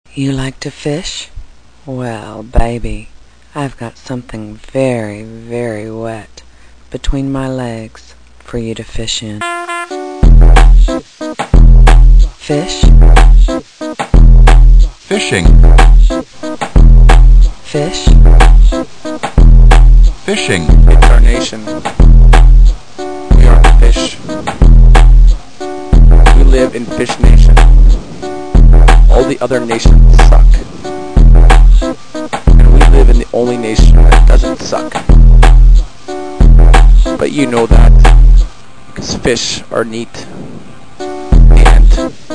You like to fish? Well, baby, I've got something very, very wet between my legs for you to fish in. Fish? Fishing. Fish? Fishing. It's our nation. We are the fish. We live in Fish Nation. All the other nations suck. And we live in the only nation that doesn't suck. But you know that, because fish are neat. The end.